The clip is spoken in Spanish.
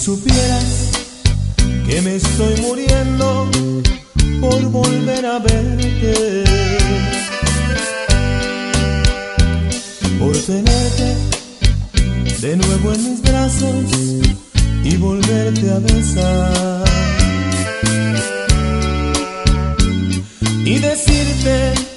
supieras que me estoy muriendo por volver a verte, por tenerte de nuevo en mis brazos y volverte a besar y decirte